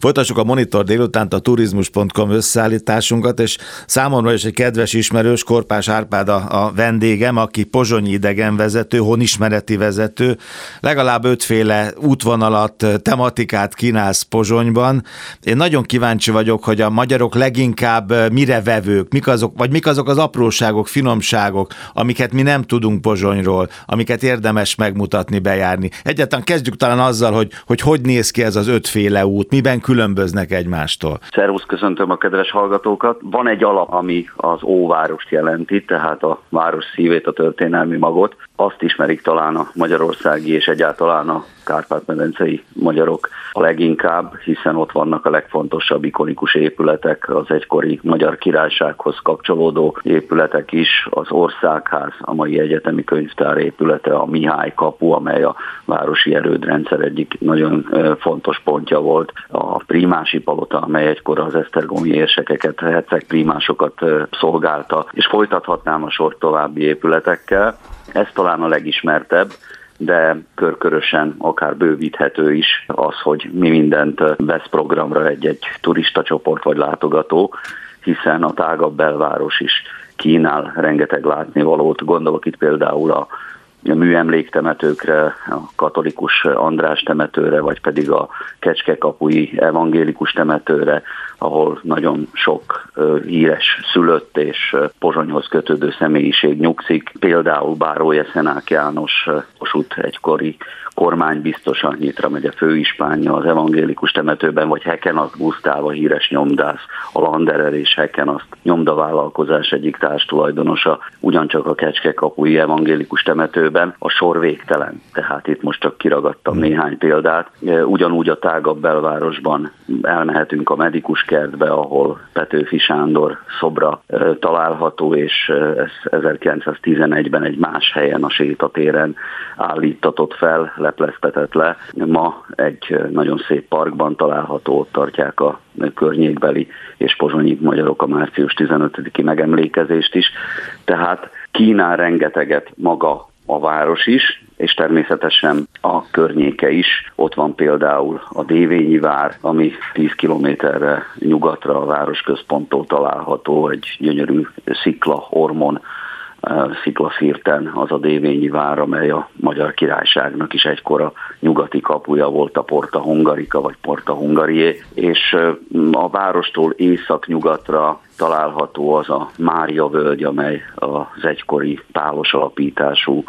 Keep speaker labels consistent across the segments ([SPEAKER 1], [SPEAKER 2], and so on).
[SPEAKER 1] Folytassuk a Monitor délutánt, a turizmus.com összeállításunkat, és számomra is egy kedves ismerős, Korpás Árpád a vendégem, aki pozsonyi idegenvezető, honismereti vezető, legalább 5 féle útvonalat, tematikát kínálsz Pozsonyban. Én nagyon kíváncsi vagyok, hogy a magyarok leginkább mire vevők, mik azok az apróságok, finomságok, amiket mi nem tudunk Pozsonyról, amiket érdemes megmutatni, bejárni. Egyáltalán kezdjük talán azzal, hogy néz ki ez az 5 féle út, miben különböznek egymástól.
[SPEAKER 2] Szervusz, köszöntöm a kedves hallgatókat. Van egy alap, ami az óvárost jelenti, tehát a város szívét, a történelmi magot. Azt ismerik talán a magyarországi és egyáltalán a kárpát-medencei magyarok a leginkább, hiszen ott vannak a legfontosabb ikonikus épületek, az egykori Magyar Királysághoz kapcsolódó épületek is, az Országház, a mai egyetemi könyvtár épülete, a Mihály kapu, amely a városi erődrendszer egyik nagyon fontos pontja volt, a Prímási palota, amely egykor az esztergomi érsekeket, hercegprímásokat szolgálta, és folytathatnám a sort további épületekkel. Ez talán a legismertebb, de körkörösen akár bővíthető is az, hogy mi mindent vesz programra egy turista csoport vagy látogató, hiszen a tágabb belváros is kínál rengeteg látnivalót. Gondolok itt például a műemléktemetőkre, a katolikus András temetőre, vagy pedig a Kecskekapui evangélikus temetőre, ahol nagyon sok híres szülött és Pozsonyhoz kötődő személyiség nyugszik. Például Báró Jeszenák János, Kossuth egykori kormánybiztosan, Nyitra megye főispánja az evangélikus temetőben, vagy Hekenaszt Gusztáv, a híres nyomdász, a Landerer és Hekenaszt nyomdavállalkozás egyik társtulajdonosa, ugyancsak a Kecskekapui evangélikus temetőben. A sor végtelen, tehát itt most csak kiragadtam néhány példát. Ugyanúgy a tágabb belvárosban elmehetünk a Medikus kertbe, ahol Petőfi Sándor szobra található, és ez 1911-ben egy más helyen, a sétatéren állítatott fel, lepleztetett le. Ma egy nagyon szép parkban található, ott tartják a környékbeli és pozsonyi magyarok a március 15-i megemlékezést is. Tehát kínál rengeteget maga a város is, és természetesen a környéke is. Ott van például a Dévényi vár, ami 10 kilométerre nyugatra a városközponttól található, egy gyönyörű szikla, ormon, sziklaszirten az a Dévényi vár, amely a Magyar Királyságnak is egykor a nyugati kapuja volt, a Porta Hungarica vagy Porta Hungarié, és a várostól északnyugatra található az a Mária völgy, amely az egykori pálos alapítású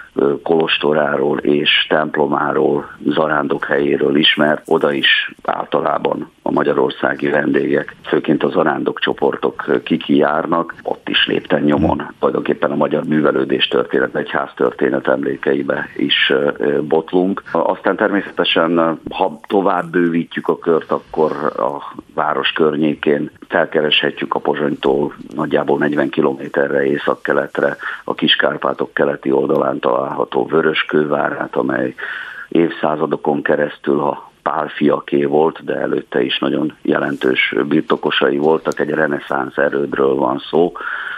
[SPEAKER 2] kolostoráról és templomáról, zarándok helyéről ismert. Oda is általában a magyarországi vendégek, főként a zarándok csoportok járnak, ott is lépten nyomon tulajdonképpen a magyar művelődés történet, egyház történet emlékeibe is botlunk. Aztán természetesen, ha tovább bővítjük a kört, akkor a város környékén felkereshetjük a Pozsonytól nagyjából 40 kilométerre északkeletre, a Kis-Kárpátok keleti oldalán található Vöröskővárát, amely évszázadokon keresztül a Pál fiaké volt, de előtte is nagyon jelentős birtokosai voltak. Egy reneszánsz erődről van szó,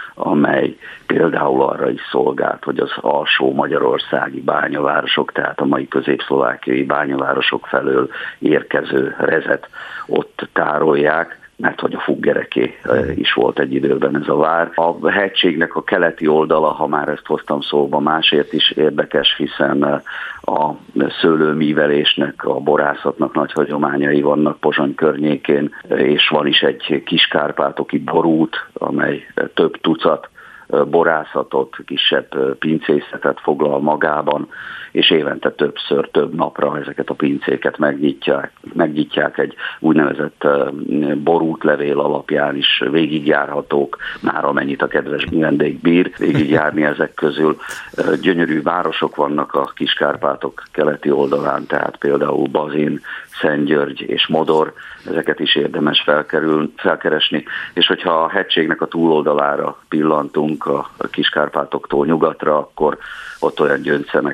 [SPEAKER 2] amely például arra is szolgált, hogy az alsó magyarországi bányavárosok, tehát a mai középszlovákiai bányavárosok felől érkező rezet ott tárolják, mert hogy a Fuggereké is volt egy időben ez a vár. A hegységnek a keleti oldala, ha már ezt hoztam szóba, másért is érdekes, hiszen a szőlőmívelésnek, a borászatnak nagy hagyományai vannak Pozsony környékén, és van is egy Kis-Kárpátoki borút, amely több tucat borászatot, kisebb pincészetet foglal magában, és évente többször, több napra ezeket a pincéket megnyitják egy úgynevezett borútlevél alapján is végigjárhatók, már amennyit a kedves vendég bír végigjárni ezek közül. Gyönyörű városok vannak a Kis-Kárpátok keleti oldalán, tehát például Bazin, Szentgyörgy és Modor, ezeket is érdemes felkeresni, és hogyha a hegységnek a túloldalára pillantunk a Kis-Kárpátoktól nyugatra, akkor ott olyan gyöngyszemek várnak,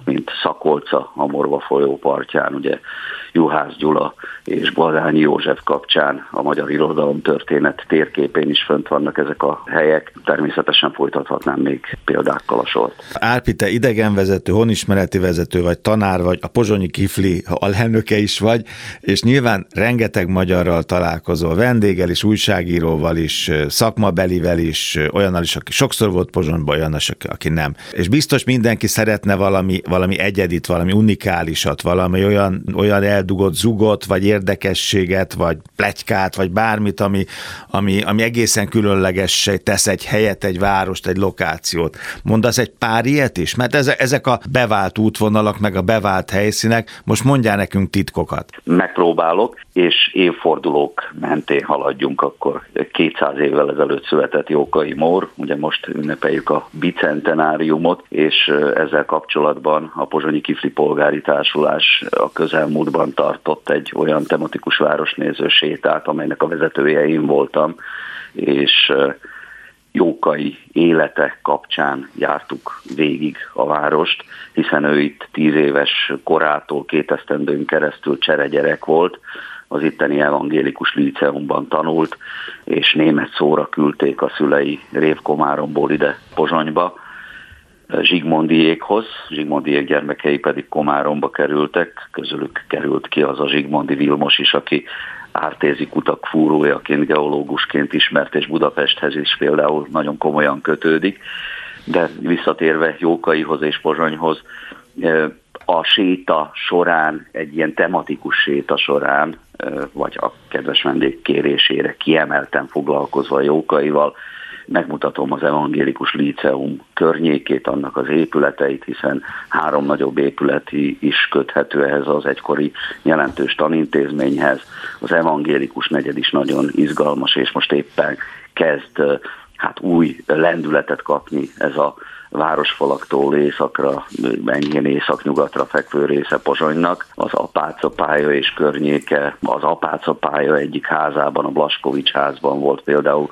[SPEAKER 2] mint Szakolca a Morva folyó partján, ugye Juhász Gyula és Bazányi József kapcsán a magyar irodalom történet térképén is fönt vannak ezek a helyek. Természetesen folytathatnám még példákkal a sort.
[SPEAKER 1] Árpi, te idegenvezető, honismereti vezető vagy, tanár vagy, a Pozsonyi Kifli alelnöke is vagy, és nyilván rengeteg magyarral találkozol, vendéggel is, újságíróval is, szakmabelivel is, olyannal is, aki sokszor volt Pozsonyban, olyan is, aki nem. És biztos mindenki szeretne valami egyedit, valami unikálisat, valami olyan eldugott zugot, vagy érdekességet, vagy pletykát, vagy bármit, ami egészen különleges tesz egy helyet, egy várost, egy lokációt. Mondasz egy pár ilyet is? Mert ezek a bevált útvonalak, meg a bevált helyszínek, most mondjál nekünk titkokat.
[SPEAKER 2] Megpróbálok, és évfordulók mentén haladjunk, akkor 200 évvel ezelőtt született Jókai Mór, ugye most ünnepeljük a bicentenáriumot, és ezzel kapcsolatban a Pozsonyi Kifli Polgári Társulás a közelmúltban tartott egy olyan tematikus városnéző sétát, amelynek a vezetője én voltam, és Jókai élete kapcsán jártuk végig a várost, hiszen ő itt 10 éves korától 2 esztendőn keresztül cseregyerek volt, az itteni evangélikus líceumban tanult, és német szóra küldték a szülei Révkomáromból ide Pozsonyba, Zsigmondiékhoz. Zsigmondiék gyermekei pedig Komáromba kerültek, közülük került ki az a Zsigmondi Vilmos is, aki ártézi kutak fúrójaként, geológusként ismert, és Budapesthez is például nagyon komolyan kötődik. De visszatérve Jókaihoz és Pozsonyhoz, a séta során, egy ilyen tematikus séta során, vagy a kedves vendég kérésére kiemelten foglalkozva a Jókaival, megmutatom az evangélikus líceum környékét, annak az épületeit, hiszen 3 nagyobb épületi is köthető ehhez az egykori jelentős tanintézményhez. Az evangélikus negyed is nagyon izgalmas, és most éppen kezd új lendületet kapni ez a városfalaktól északra, enyhén északnyugatra fekvő része Pozsonynak. Az Apáca pálya és környéke, az Apáca pálya egyik házában, a Blaskovics házban volt például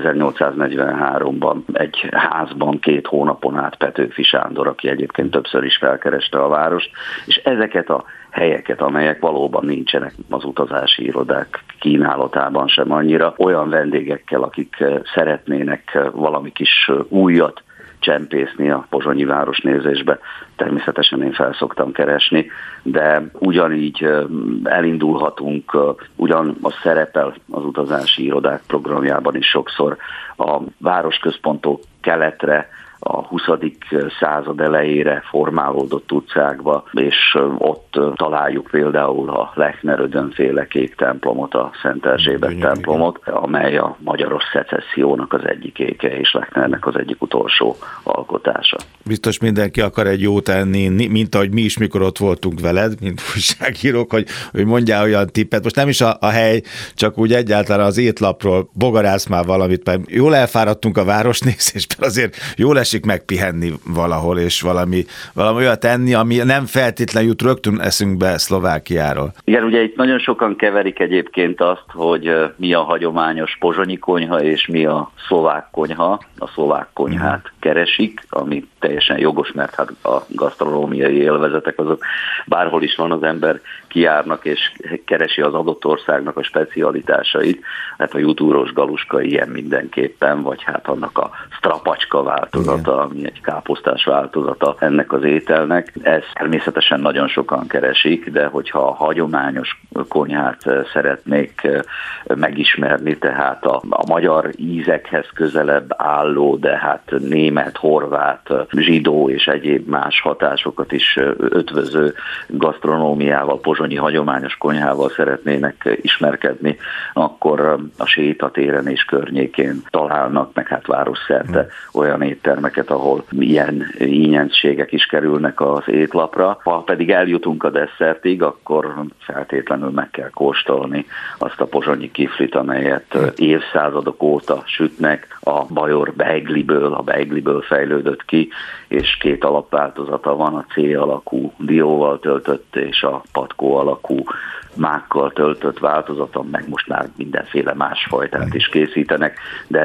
[SPEAKER 2] 1843-ban egy házban 2 hónapon át Petőfi Sándor, aki egyébként többször is felkereste a várost, és ezeket a helyeket, amelyek valóban nincsenek az utazási irodák kínálatában sem annyira, olyan vendégekkel, akik szeretnének valami kis újat csempészni a pozsonyi városnézésbe. Természetesen én fel szoktam keresni, de ugyanígy elindulhatunk, ugyanaz szerepel az utazási irodák programjában is sokszor a városközponttól keletre, a 20. század elejére formálódott utcákba, és ott találjuk például a Lechner-Ödön-féle kék templomot, a Szent Erzsébet templomot, amely a magyaros szecessziónak az egyik éke, és Lechnernek az egyik utolsó alkotása. Biztos
[SPEAKER 1] mindenki akar egy jót tenni, mint ahogy mi is, mikor ott voltunk veled, mint újságírók, hogy mondjál olyan tippet. Most nem is a hely, csak úgy egyáltalán az étlapról bogarász már valamit, mert jól elfáradtunk a városnézésben, azért jól esik megpihenni valahol, és valami olyat tenni, ami nem feltétlenül jut rögtön eszünkbe Szlovákiáról.
[SPEAKER 2] Igen, ugye itt nagyon sokan keverik egyébként azt, hogy mi a hagyományos pozsonyi konyha, és mi a szlovák konyha. A szlovák konyhát keresik, ami teljesen jogos, mert hát a gasztronómiai élvezetek azok bárhol is van, az ember kijárnak és keresi az adott országnak a specialitásait. Hát a jutúros galuska ilyen mindenképpen, vagy hát annak a strapacska változata, ami egy káposztás változata ennek az ételnek. Ez természetesen nagyon sokan keresik, de hogyha a hagyományos konyhát szeretnék megismerni, tehát a magyar ízekhez közelebb álló, de hát német, horvát, zsidó és egyéb más hatásokat is ötvöző gasztronómiával, pozsonyi hagyományos konyhával szeretnének ismerkedni, akkor a sétatéren és környékén találnak, meg hát városszerte olyan éttermeket, ahol ilyen ínyentségek is kerülnek az étlapra. Ha pedig eljutunk a desszertig, akkor feltétlenül meg kell kóstolni azt a pozsonyi kiflit, amelyet évszázadok óta sütnek. A bajor beigliből fejlődött ki, és 2 alapváltozata van, a C alakú dióval töltött és a patkó alakú mákkal töltött változaton, meg most már mindenféle más fajtát is készítenek, de ez az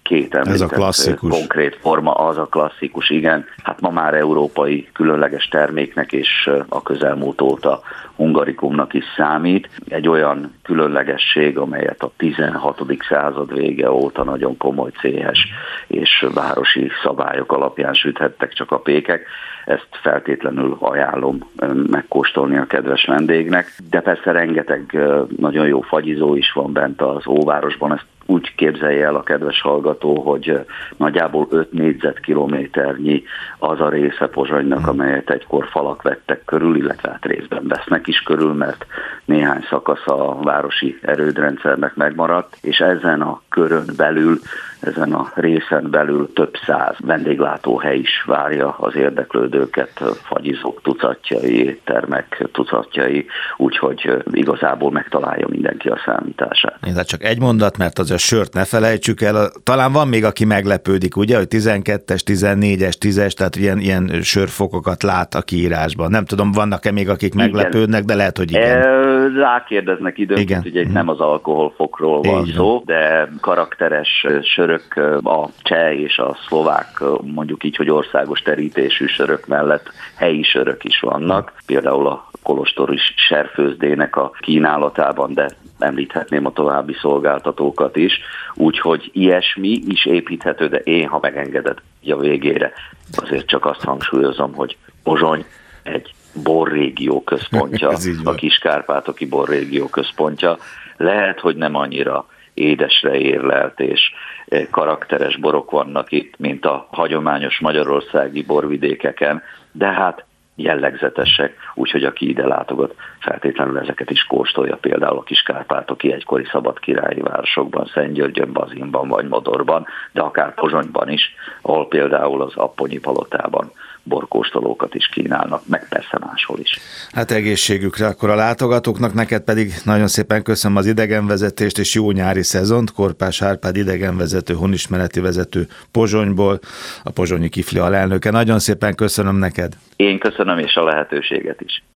[SPEAKER 2] két említett konkrét forma, az a klasszikus, igen. Hát ma már európai különleges terméknek és a közelmúlt óta hungarikumnak is számít. Egy olyan különlegesség, amelyet a 16. század vége óta nagyon komoly céhes és városi szabályok alapján süthettek csak a pékek. Ezt feltétlenül ajánlom megkóstolni a kedves vendégnek. De persze rengeteg nagyon jó fagyizó is van bent az Óvárosban. Ezt úgy képzelje el a kedves hallgató, hogy nagyjából 5 négyzetkilométernyi az a része Pozsonynak, amelyet egykor falak vettek körül, illetve hát részben vesznek is körül, mert néhány szakasz a városi erődrendszernek megmaradt, és ezen a körön belül, ezen a részen belül több száz vendéglátóhely is várja az érdeklődőket, fagyizók tucatjai, éttermek tucatjai, úgyhogy igazából megtalálja mindenki a számítását.
[SPEAKER 1] De csak egy mondat, mert az a sört ne felejtsük el. Talán van még, aki meglepődik, ugye, hogy 12-es, 14-es, 10-es, tehát ilyen sörfokokat lát a kiírásban. Nem tudom, vannak-e még, akik meglepődnek, de lehet, hogy igen.
[SPEAKER 2] Rákérdeznek időnként, ugye nem az alkoholfokról van szó, de karakteres sörök, a cseh és a szlovák, mondjuk így, hogy országos terítésű sörök mellett helyi sörök is vannak. Például a kolostori serfőzdének a kínálatában, de említhetném a további szolgáltatókat is, úgyhogy ilyesmi is építhető, de én, ha megengeded a végére, azért csak azt hangsúlyozom, hogy Pozsony egy borrégió központja, a Kis-Kárpátoki borrégió központja. Lehet, hogy nem annyira édesre érlelt és karakteres borok vannak itt, mint a hagyományos magyarországi borvidékeken, de hát jellegzetesek, úgyhogy aki ide látogat, feltétlenül ezeket is kóstolja, például a Kis-Kárpátoki egykori szabadkirályi városokban, Szentgyörgyön, Bazinban vagy Modorban, de akár Pozsonyban is, ahol például az Apponyi palotában borkóstolókat is kínálnak, meg persze máshol is.
[SPEAKER 1] Hát egészségükre akkor a látogatóknak, neked pedig nagyon szépen köszönöm az idegenvezetést, és jó nyári szezont. Korpás Árpád idegenvezető, honismereti vezető Pozsonyból, a pozsonyi KIFLI alelnöke. Nagyon szépen köszönöm neked.
[SPEAKER 2] Én köszönöm, és a lehetőséget is.